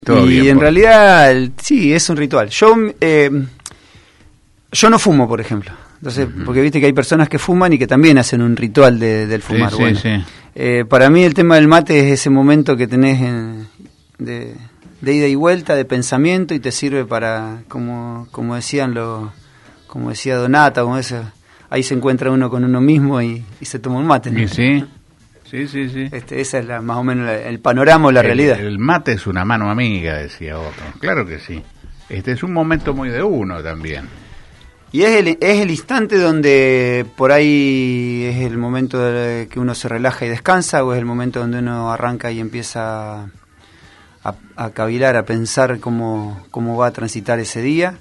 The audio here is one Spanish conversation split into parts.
Todo y bien, en realidad, sí, es un ritual. Yo no fumo, por ejemplo. Entonces, porque viste que hay personas que fuman y que también hacen un ritual del fumar. Sí, bueno, sí. Para mí el tema del mate es ese momento que tenés de ida y vuelta, de pensamiento, y te sirve para, como decía Donata, ahí se encuentra uno con uno mismo y se toma un mate, ¿no? ¿Y sí? Sí. Esa es más o menos el panorama o la realidad. El mate es una mano amiga, decía otro. Claro que sí. Este es un momento muy de uno también. Y es el instante donde por ahí es el momento que uno se relaja y descansa, o es el momento donde uno arranca y empieza a cavilar, a pensar cómo va a transitar ese día,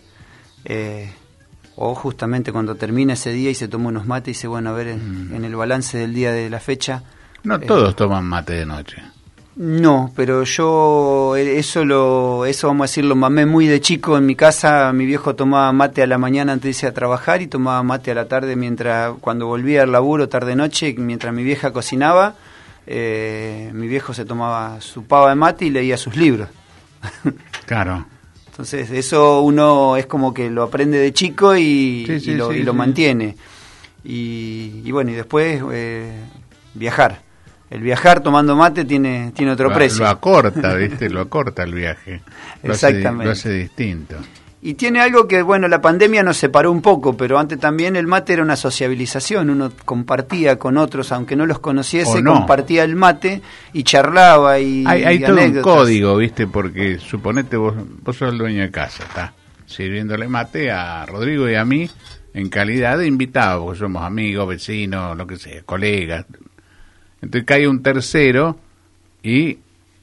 o justamente cuando termina ese día y se toma unos mates y dice, bueno, a ver, en el balance del día de la fecha. No todos toman mate de noche. No, pero yo eso vamos a decir, lo mamé muy de chico en mi casa. Mi viejo tomaba mate a la mañana antes de irse a trabajar y tomaba mate a la tarde cuando volvía al laburo tarde-noche, mientras mi vieja cocinaba. Mi viejo se tomaba su pava de mate y leía sus libros. Claro. Entonces eso uno es como que lo aprende de chico y lo mantiene. Y bueno, y después viajar. El viajar tomando mate tiene otro precio. Lo acorta, ¿viste? Lo acorta el viaje. Exactamente. Lo hace distinto. Y tiene algo que, bueno, la pandemia nos separó un poco, pero antes también el mate era una sociabilización. Uno compartía con otros, aunque no los conociese, compartía el mate y charlaba y hay todo anécdotas. Un código, ¿viste? Porque suponete vos sos el dueño de casa, está sirviéndole mate a Rodrigo y a mí en calidad de invitados, porque somos amigos, vecinos, lo que sea, colegas. Entonces cae un tercero y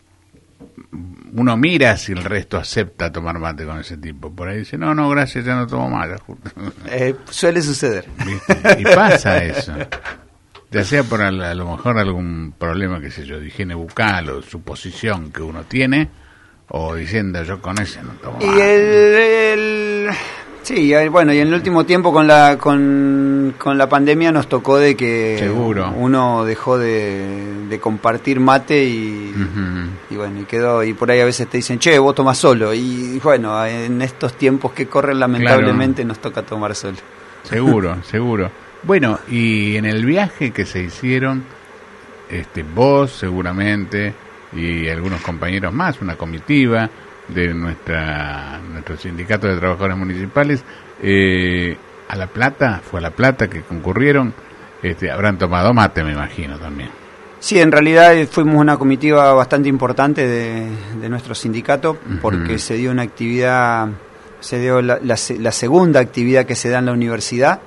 uno mira si el resto acepta tomar mate con ese tipo. Por ahí dice, no, gracias, ya no tomo más. Suele suceder. ¿Viste? Y pasa eso. Ya sea por a lo mejor algún problema, qué sé yo, de higiene bucal o suposición que uno tiene, o diciendo, yo con ese no tomo mate. Sí, bueno, y en el último tiempo con la pandemia nos tocó de que Seguro. Uno dejó de compartir mate y bueno, y quedó, y por ahí a veces te dicen, che, vos tomás solo, y bueno, en estos tiempos que corren lamentablemente nos toca tomar solo. Seguro. Bueno, y en el viaje que se hicieron, vos seguramente y algunos compañeros más, una comitiva de nuestro sindicato de trabajadores municipales, a La Plata que concurrieron, habrán tomado mate, me imagino, también. Sí, en realidad fuimos una comitiva bastante importante de nuestro sindicato, porque se dio una actividad, la segunda actividad que se da en la universidad,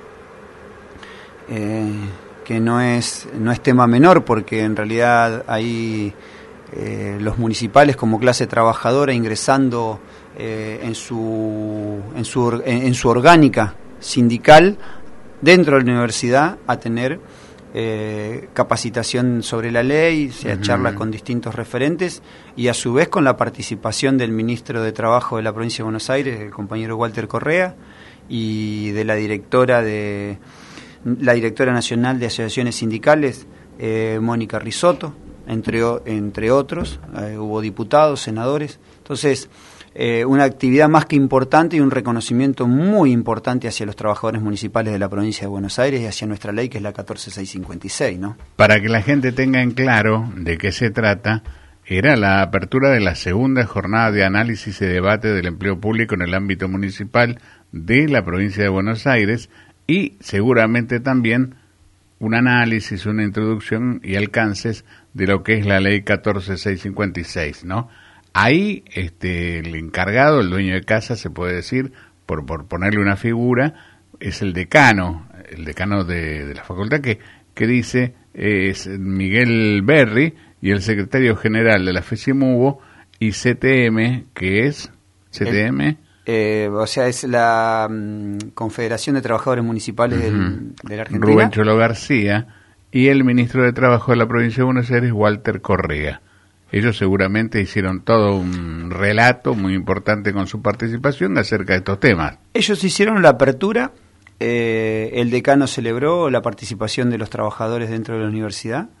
que no es tema menor, porque en realidad hay los municipales como clase trabajadora ingresando en su orgánica sindical dentro de la universidad a tener capacitación sobre la ley, charla con distintos referentes, y a su vez con la participación del ministro de Trabajo de la provincia de Buenos Aires, el compañero Walter Correa, y de la directora nacional de asociaciones sindicales, Mónica Risotto, entre otros. Hubo diputados, senadores. Entonces, una actividad más que importante y un reconocimiento muy importante hacia los trabajadores municipales de la provincia de Buenos Aires y hacia nuestra ley, que es la 14656, ¿no? Para que la gente tenga en claro de qué se trata, era la apertura de la segunda jornada de análisis y debate del empleo público en el ámbito municipal de la provincia de Buenos Aires, y seguramente también un análisis, una introducción y alcances de lo que es la ley 14656, ¿no? Ahí el encargado, el dueño de casa, se puede decir, por ponerle una figura, es el decano de la facultad, que dice, es Miguel Berry, y el secretario general de la FECIMUBO y CTM, que es CTM... o sea, es la Confederación de Trabajadores Municipales de la Argentina. Rubén Cholo García, y el ministro de Trabajo de la provincia de Buenos Aires, Walter Correa. Ellos seguramente hicieron todo un relato muy importante con su participación acerca de estos temas. Ellos hicieron la apertura, el decano celebró la participación de los trabajadores dentro de la universidad,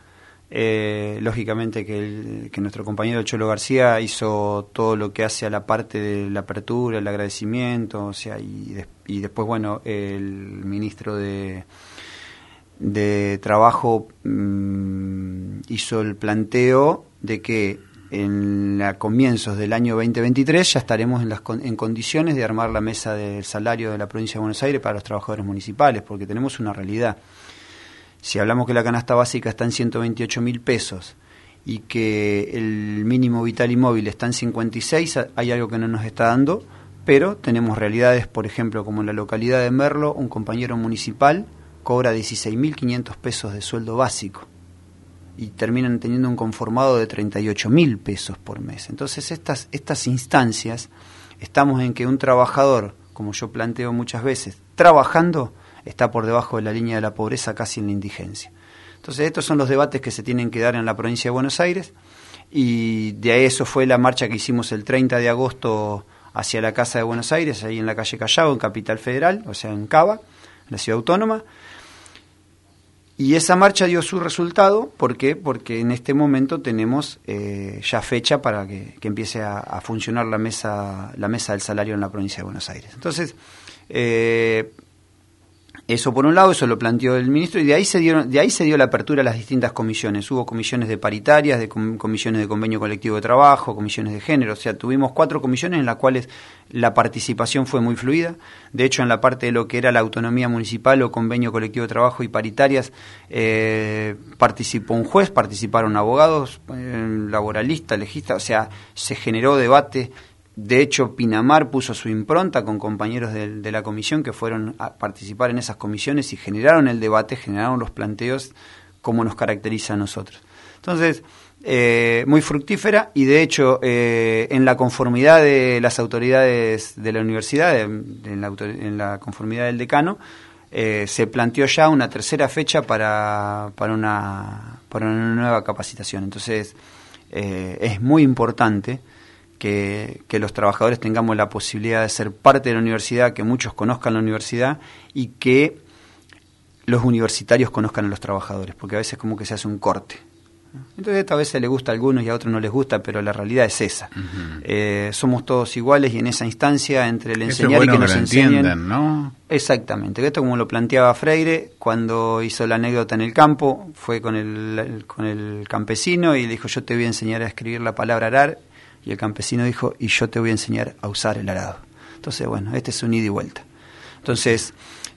Lógicamente que nuestro compañero Cholo García hizo todo lo que hace a la parte de la apertura, el agradecimiento, o sea, y después, bueno, el ministro de Trabajo hizo el planteo de que en comienzos del año 2023 ya estaremos en condiciones de armar la mesa del salario de la provincia de Buenos Aires para los trabajadores municipales, porque tenemos una realidad. Si hablamos que la canasta básica está en 128.000 pesos y que el mínimo vital y móvil está en 56, hay algo que no nos está dando, pero tenemos realidades, por ejemplo, como en la localidad de Merlo, un compañero municipal cobra 16.500 pesos de sueldo básico y terminan teniendo un conformado de 38.000 pesos por mes. Entonces estas instancias, estamos en que un trabajador, como yo planteo muchas veces, trabajando, está por debajo de la línea de la pobreza, casi en la indigencia. Entonces estos son los debates que se tienen que dar en la provincia de Buenos Aires, y de eso fue la marcha que hicimos el 30 de agosto hacia la Casa de Buenos Aires, ahí en la calle Callao, en Capital Federal, o sea en Cava, en la ciudad autónoma. Y esa marcha dio su resultado. ¿Por qué? Porque en este momento tenemos ya fecha para que empiece a funcionar la mesa del salario en la provincia de Buenos Aires. Entonces, eso por un lado, eso lo planteó el ministro, y de ahí se dio la apertura a las distintas comisiones. Hubo comisiones de paritarias, comisiones de convenio colectivo de trabajo, comisiones de género. O sea, tuvimos 4 comisiones en las cuales la participación fue muy fluida. De hecho, en la parte de lo que era la autonomía municipal o convenio colectivo de trabajo y paritarias, participó un juez, participaron abogados, laboralistas, legistas. O sea, se generó debate. De hecho, Pinamar puso su impronta con compañeros de la comisión que fueron a participar en esas comisiones y generaron el debate, generaron los planteos como nos caracteriza a nosotros. Entonces, muy fructífera, y de hecho, en la conformidad de las autoridades de la universidad, en la conformidad del decano, se planteó ya una tercera fecha para una nueva capacitación. Entonces, es muy importante que los trabajadores tengamos la posibilidad de ser parte de la universidad, que muchos conozcan la universidad y que los universitarios conozcan a los trabajadores, porque a veces como que se hace un corte. Entonces esto a veces le gusta a algunos y a otros no les gusta, pero la realidad es esa. Uh-huh. Somos todos iguales, y en esa instancia entre el enseñar y que nos enseñen, ¿no? Exactamente. Esto, como lo planteaba Freire cuando hizo la anécdota en el campo, fue con el campesino y le dijo: yo te voy a enseñar a escribir la palabra arar. Y el campesino dijo: y yo te voy a enseñar a usar el arado. Entonces, bueno, este es un ida y vuelta. Entonces,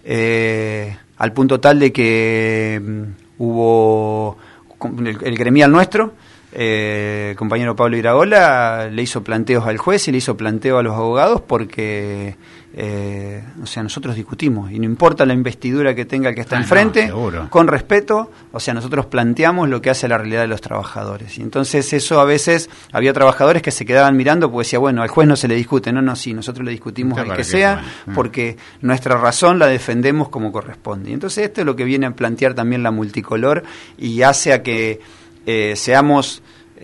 al punto tal de que hubo el gremial nuestro, el compañero Pablo Iraola, le hizo planteos al juez y le hizo planteo a los abogados, porque o sea, nosotros discutimos, y no importa la investidura que tenga el que está enfrente, no, con respeto, o sea, nosotros planteamos lo que hace la realidad de los trabajadores. Y entonces eso, a veces había trabajadores que se quedaban mirando porque decía: bueno, al juez no se le discute. No, sí, nosotros le discutimos al que sea, porque nuestra razón la defendemos como corresponde. Y entonces esto es lo que viene a plantear también la multicolor, y hace a que seamos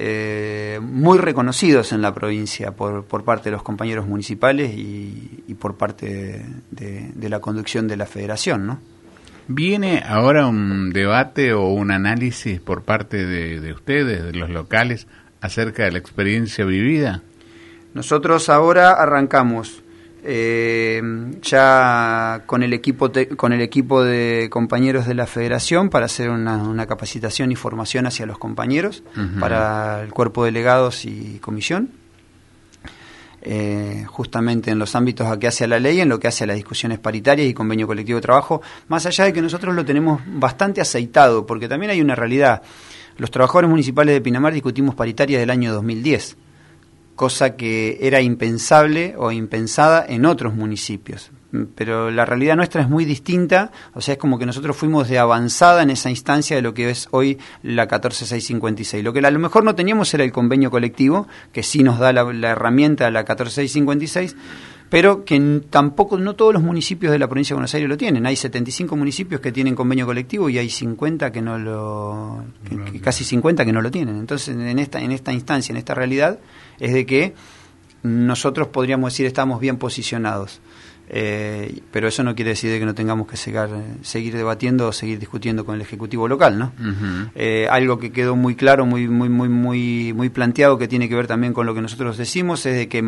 muy reconocidos en la provincia por parte de los compañeros municipales y por parte de la conducción de la federación, ¿no? ¿Viene ahora un debate o un análisis por parte de ustedes, de los locales, acerca de la experiencia vivida? Nosotros ahora arrancamos ya con el equipo de compañeros de la federación para hacer una capacitación y formación hacia los compañeros, uh-huh, para el cuerpo de delegados y comisión, justamente en los ámbitos a que hace a la ley, en lo que hace a las discusiones paritarias y convenio colectivo de trabajo, más allá de que nosotros lo tenemos bastante aceitado, porque también hay una realidad. Los trabajadores municipales de Pinamar discutimos paritarias del año 2010, cosa que era impensable o impensada en otros municipios. Pero la realidad nuestra es muy distinta, o sea, es como que nosotros fuimos de avanzada en esa instancia de lo que es hoy la 14656. Lo que a lo mejor no teníamos era el convenio colectivo, que sí nos da la herramienta de la 14656, pero que tampoco, no todos los municipios de la provincia de Buenos Aires lo tienen. Hay 75 municipios que tienen convenio colectivo y hay 50 que casi 50 que no lo tienen. Entonces, en esta instancia, en esta realidad, es de que nosotros podríamos decir estamos bien posicionados. pero eso no quiere decir que no tengamos que seguir debatiendo o seguir discutiendo con el Ejecutivo local, ¿no? Algo que quedó muy claro, muy planteado, que tiene que ver también con lo que nosotros decimos, es de que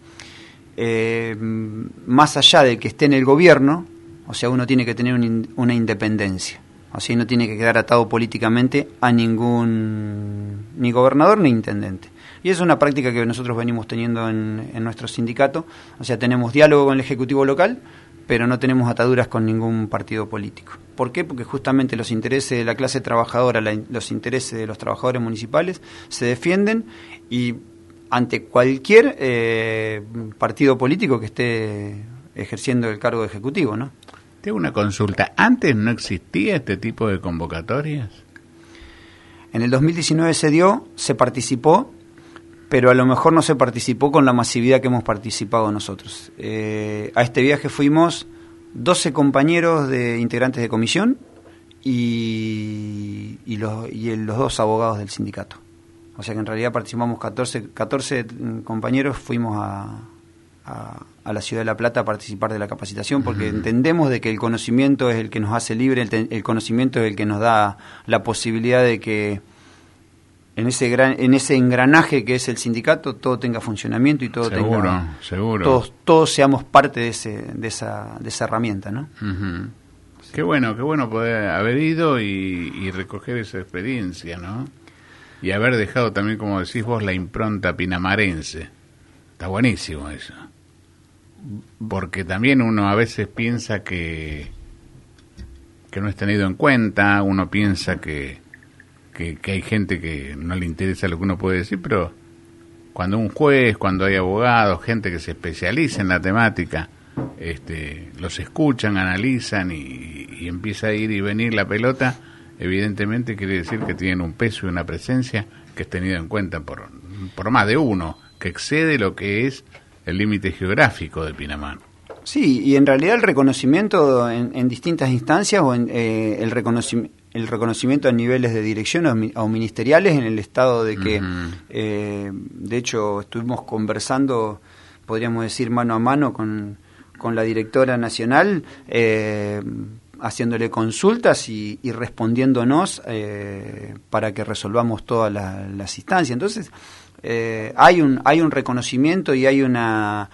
más allá de que esté en el gobierno, o sea, uno tiene que tener una independencia, o sea, no tiene que quedar atado políticamente a ningún ni gobernador ni intendente. Y es una práctica que nosotros venimos teniendo en nuestro sindicato. O sea, tenemos diálogo con el Ejecutivo local, pero no tenemos ataduras con ningún partido político. ¿Por qué? Porque justamente los intereses de la clase trabajadora, los intereses de los trabajadores municipales se defienden, y ante cualquier partido político que esté ejerciendo el cargo de ejecutivo, ¿no? Tengo una consulta. ¿Antes no existía este tipo de convocatorias? En el 2019 se participó, pero a lo mejor no se participó con la masividad que hemos participado nosotros. A este viaje fuimos 12 compañeros integrantes de comisión y los 2 abogados del sindicato. O sea que en realidad participamos 14 compañeros, fuimos a la ciudad de La Plata a participar de la capacitación, porque entendemos de que el conocimiento es el que nos hace libre, el conocimiento es el que nos da la posibilidad de que en ese engranaje que es el sindicato todo tenga funcionamiento y todo todos seamos parte de esa herramienta, ¿no? Uh-huh. Qué bueno poder haber ido y recoger esa experiencia, ¿no? Y haber dejado también, como decís vos, la impronta pinamarense. Está buenísimo eso. Porque también uno a veces piensa que no es tenido en cuenta, uno piensa que hay gente que no le interesa lo que uno puede decir, pero cuando un juez, cuando hay abogados, gente que se especializa en la temática, los escuchan, analizan y empieza a ir y venir la pelota, evidentemente quiere decir que tienen un peso y una presencia que es tenido en cuenta por más de uno, que excede lo que es el límite geográfico de Pinamar. Sí, y en realidad el reconocimiento en distintas instancias, o el reconocimiento a niveles de dirección o ministeriales, en el estado de que, de hecho, estuvimos conversando, podríamos decir, mano a mano con la directora nacional, haciéndole consultas y respondiéndonos para que resolvamos todas las instancias. Entonces, hay un reconocimiento y hay una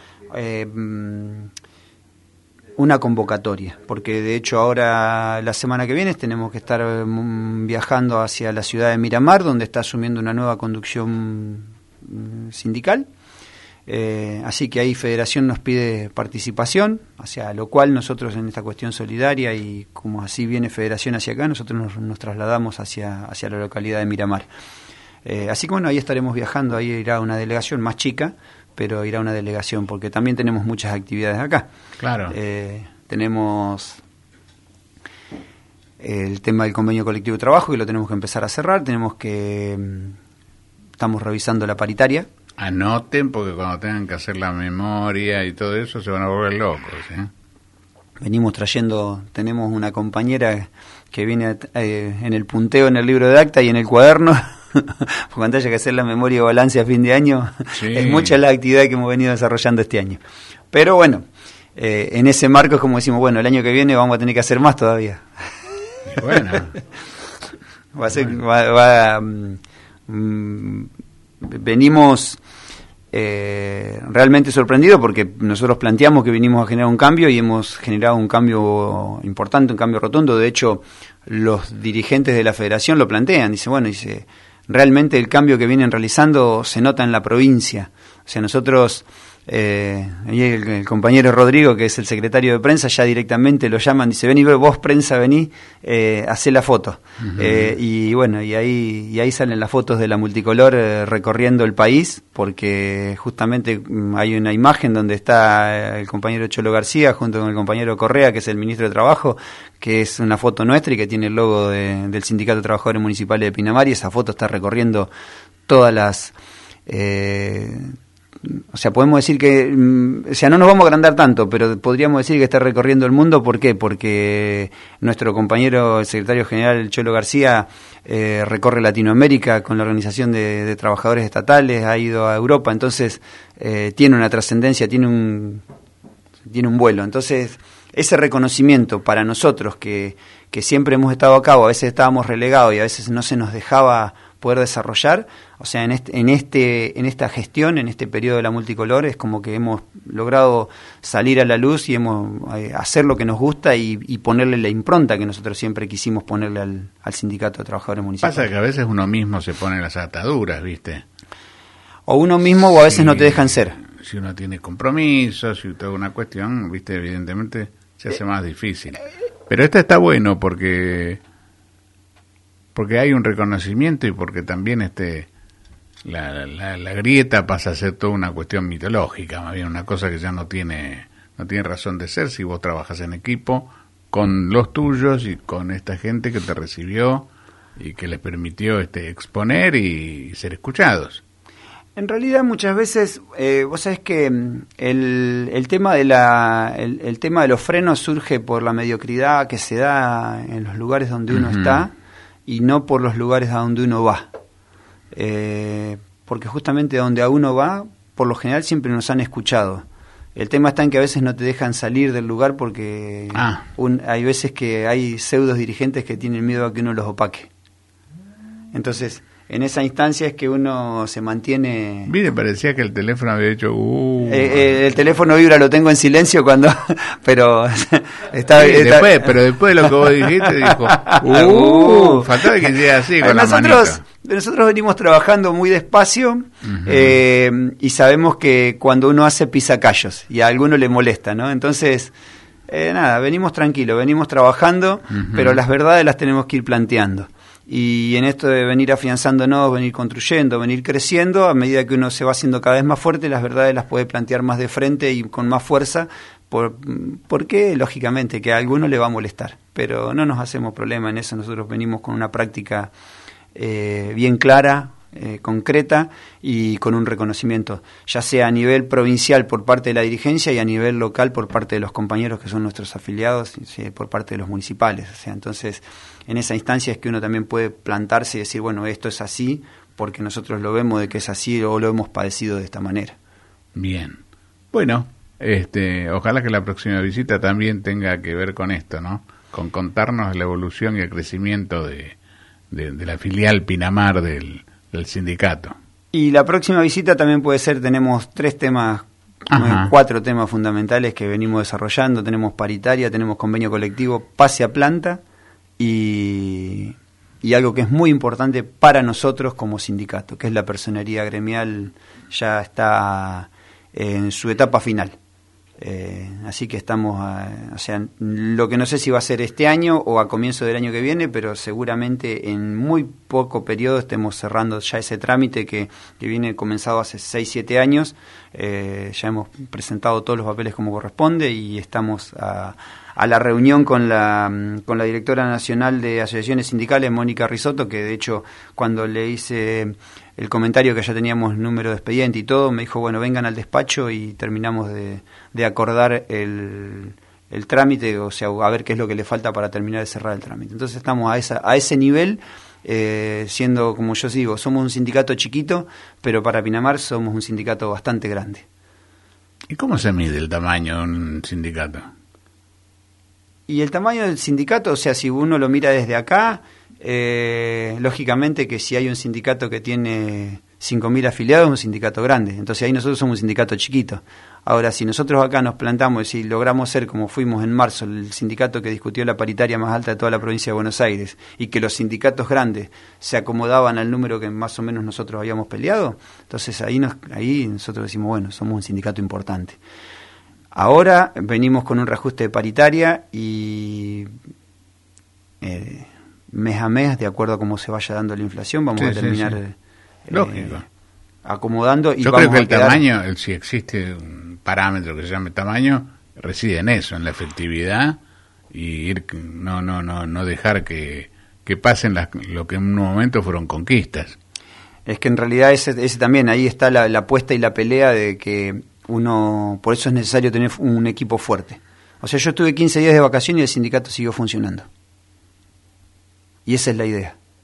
convocatoria, porque de hecho ahora, la semana que viene, tenemos que estar viajando hacia la ciudad de Miramar, donde está asumiendo una nueva conducción sindical. Así que ahí Federación nos pide participación, hacia lo cual nosotros, en esta cuestión solidaria, y como así viene Federación hacia acá, nosotros nos trasladamos hacia la localidad de Miramar. Así que bueno, ahí estaremos viajando, ahí irá una delegación más chica, pero irá una delegación, porque también tenemos muchas actividades acá. Claro. Tenemos el tema del convenio colectivo de trabajo, que lo tenemos que empezar a cerrar. Estamos revisando la paritaria. Anoten, porque cuando tengan que hacer la memoria y todo eso se van a volver locos, ¿eh? Venimos tenemos una compañera que viene en el punteo en el libro de acta y en el cuaderno, cuando haya que hacer la memoria y balance a fin de año. Sí. Es mucha la actividad que hemos venido desarrollando este año. Pero bueno, en ese marco es como decimos, bueno, el año que viene vamos a tener que hacer más todavía. Bueno. Venimos realmente sorprendidos, porque nosotros planteamos que vinimos a generar un cambio y hemos generado un cambio importante, un cambio rotundo. De hecho, los dirigentes de la federación lo plantean, dice, realmente el cambio que vienen realizando se nota en la provincia. O sea, nosotros, el compañero Rodrigo, que es el secretario de prensa, ya directamente lo llaman, dice, vení vos, prensa, vení, hacé la foto. Uh-huh. Y bueno, y ahí salen las fotos de la multicolor recorriendo el país, porque justamente hay una imagen donde está el compañero Cholo García junto con el compañero Correa, que es el ministro de Trabajo, que es una foto nuestra y que tiene el logo del Sindicato de Trabajadores Municipales de Pinamar, y esa foto está recorriendo todas las... o sea, podemos decir que, no nos vamos a agrandar tanto, pero podríamos decir que está recorriendo el mundo. ¿Por qué? Porque nuestro compañero, el secretario general, el Cholo García, recorre Latinoamérica con la Organización de Trabajadores Estatales, ha ido a Europa, entonces tiene una trascendencia, tiene tiene un vuelo. Entonces, ese reconocimiento para nosotros que siempre hemos estado acá, o a veces estábamos relegados y a veces no se nos dejaba poder desarrollar, o sea, en esta gestión, en este periodo de la multicolor, es como que hemos logrado salir a la luz y hacer lo que nos gusta y ponerle la impronta que nosotros siempre quisimos ponerle al Sindicato de Trabajadores Municipales. Pasa que a veces uno mismo se pone las ataduras, ¿viste? O uno mismo, o a veces no te dejan ser. Si uno tiene compromisos, si toda una cuestión, ¿viste? Evidentemente se hace más difícil. Pero está bueno porque hay un reconocimiento y porque también la grieta pasa a ser toda una cuestión mitológica, más bien una cosa que ya no tiene razón de ser si vos trabajas en equipo con los tuyos y con esta gente que te recibió y que les permitió exponer y ser escuchados. En realidad muchas veces, vos sabés que el tema el tema de los frenos surge por la mediocridad que se da en los lugares donde uno está y no por los lugares a donde uno va. Porque justamente donde a uno va, por lo general siempre nos han escuchado. El tema está en que a veces no te dejan salir del lugar porque hay veces que hay pseudos dirigentes que tienen miedo a que uno los opaque. Entonces, en esa instancia es que uno se mantiene... Mire, parecía que el teléfono había hecho... el teléfono vibra, lo tengo en silencio cuando... pero pero después de lo que vos dijiste, dijo... faltaba que sea así con la manito. Nosotros venimos trabajando muy despacio y sabemos que cuando uno hace pisacallos y a alguno le molesta, ¿no? Entonces, venimos tranquilos, venimos trabajando, pero las verdades las tenemos que ir planteando. Y en esto de venir afianzándonos, venir construyendo, venir creciendo, a medida que uno se va haciendo cada vez más fuerte, las verdades las puede plantear más de frente y con más fuerza, porque lógicamente que a alguno le va a molestar, pero no nos hacemos problema en eso. Nosotros venimos con una práctica bien clara, concreta y con un reconocimiento, ya sea a nivel provincial por parte de la dirigencia y a nivel local por parte de los compañeros que son nuestros afiliados, por parte de los municipales. O sea, entonces, en esa instancia es que uno también puede plantarse y decir, bueno, esto es así porque nosotros lo vemos de que es así o lo hemos padecido de esta manera. Bien. Bueno, ojalá que la próxima visita también tenga que ver con esto, ¿no? Con contarnos la evolución y el crecimiento de la filial Pinamar del sindicato. Y la próxima visita también puede ser, tenemos 4 temas fundamentales que venimos desarrollando. Tenemos paritaria, tenemos convenio colectivo, pase a planta y algo que es muy importante para nosotros como sindicato, que es la personería gremial, ya está en su etapa final. Así que estamos, o sea, lo que no sé si va a ser este año o a comienzo del año que viene, pero seguramente en muy poco periodo estemos cerrando ya ese trámite que viene comenzado hace 6-7 años. Ya hemos presentado todos los papeles como corresponde y estamos a la reunión con la directora nacional de asociaciones sindicales, Mónica Risotto, que de hecho cuando le hice el comentario que ya teníamos número de expediente y todo, me dijo, bueno, vengan al despacho y terminamos de acordar el trámite, o sea, a ver qué es lo que le falta para terminar de cerrar el trámite. Entonces estamos a ese nivel, siendo, como yo digo, somos un sindicato chiquito, pero para Pinamar somos un sindicato bastante grande. ¿Y cómo se mide el tamaño de un sindicato? Y el tamaño del sindicato, o sea, si uno lo mira desde acá, lógicamente que si hay un sindicato que tiene 5.000 afiliados, es un sindicato grande. Entonces ahí nosotros somos un sindicato chiquito. Ahora, si nosotros acá nos plantamos y si logramos ser, como fuimos en marzo, el sindicato que discutió la paritaria más alta de toda la provincia de Buenos Aires, y que los sindicatos grandes se acomodaban al número que más o menos nosotros habíamos peleado, entonces ahí nosotros decimos, bueno, somos un sindicato importante. Ahora venimos con un reajuste de paritaria y mes a mes, de acuerdo a cómo se vaya dando la inflación, vamos a terminar acomodando. Y yo creo que el tamaño, si existe un parámetro que se llame tamaño, reside en eso, en la efectividad y no dejar que pasen lo que en un momento fueron conquistas. Es que en realidad ese también, ahí está la apuesta y la pelea de que por eso es necesario tener un equipo fuerte. O sea, yo estuve 15 días de vacaciones y el sindicato siguió funcionando. Y esa es la idea.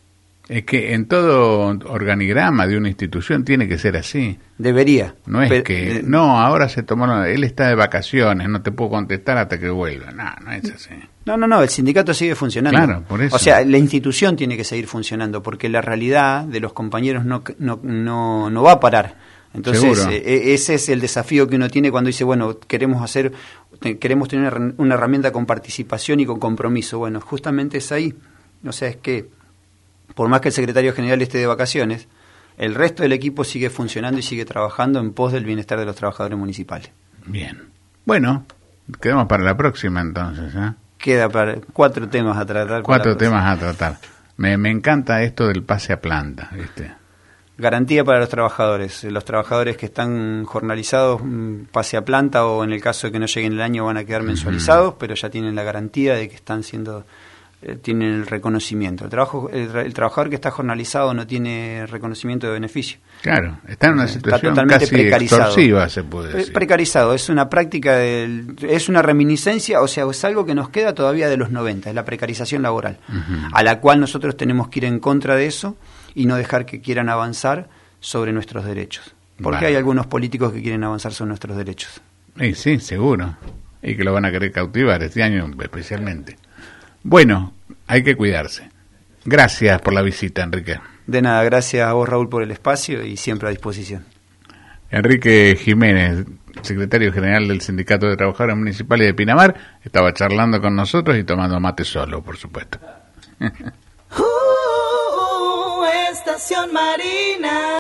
Es que en todo organigrama de una institución tiene que ser así. Debería. No es que, no, ahora se tomó, él está de vacaciones, no te puedo contestar hasta que vuelva. No, no es así. No, el sindicato sigue funcionando. Claro, por eso. O sea, la institución tiene que seguir funcionando, porque la realidad de los compañeros no va a parar. Entonces, ese es el desafío que uno tiene cuando dice, bueno, queremos tener una herramienta con participación y con compromiso. Bueno, justamente es ahí. O sea, es que por más que el secretario general esté de vacaciones, el resto del equipo sigue funcionando y sigue trabajando en pos del bienestar de los trabajadores municipales. Bien. Bueno, quedamos para la próxima entonces, ¿eh? Queda para 4 temas a tratar. 4 temas a tratar. Me encanta esto del pase a planta, ¿viste? Garantía para los trabajadores que están jornalizados, pase a planta, o en el caso de que no lleguen el año van a quedar mensualizados, pero ya tienen la garantía de que están siendo, tienen el reconocimiento. El trabajador que está jornalizado no tiene reconocimiento de beneficio. Claro, está en una situación totalmente casi precarizado. extorsiva, se puede decir. Precarizado, es una práctica, es una reminiscencia, o sea, es algo que nos queda todavía de los 90, es la precarización laboral, a la cual nosotros tenemos que ir en contra de eso y no dejar que quieran avanzar sobre nuestros derechos. Porque hay algunos políticos que quieren avanzar sobre nuestros derechos. Sí, seguro. Y que lo van a querer cautivar este año especialmente. Bueno, hay que cuidarse. Gracias por la visita, Enrique. De nada, gracias a vos, Raúl, por el espacio y siempre a disposición. Enrique Jiménez, secretario general del Sindicato de Trabajadores Municipales de Pinamar, estaba charlando con nosotros y tomando mate solo, por supuesto. Estación Marina.